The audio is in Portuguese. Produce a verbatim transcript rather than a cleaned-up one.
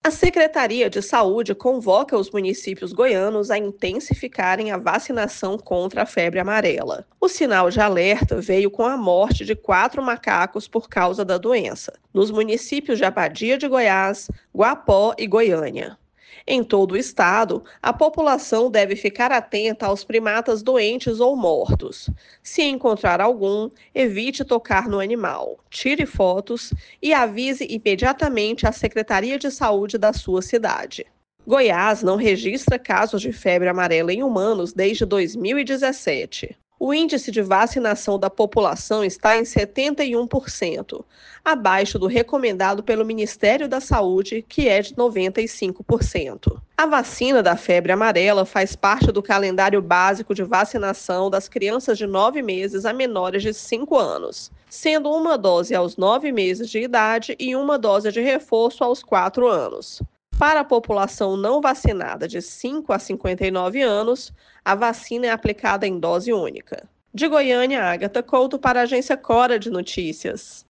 A Secretaria de Saúde convoca os municípios goianos a intensificarem a vacinação contra a febre amarela. O sinal de alerta veio com a morte de quatro macacos por causa da doença, nos municípios de Abadia de Goiás, Guapó e Goiânia. Em todo o estado, a população deve ficar atenta aos primatas doentes ou mortos. Se encontrar algum, evite tocar no animal, tire fotos e avise imediatamente a Secretaria de Saúde da sua cidade. Goiás não registra casos de febre amarela em humanos desde dois mil e dezessete. O índice de vacinação da população está em setenta e um por cento, abaixo do recomendado pelo Ministério da Saúde, que é de noventa e cinco por cento. A vacina da febre amarela faz parte do calendário básico de vacinação das crianças de nove meses a menores de cinco anos, sendo uma dose aos nove meses de idade e uma dose de reforço aos quatro anos. Para a população não vacinada de cinco a cinquenta e nove anos, a vacina é aplicada em dose única. De Goiânia, Agatha Couto para a agência Cora de Notícias.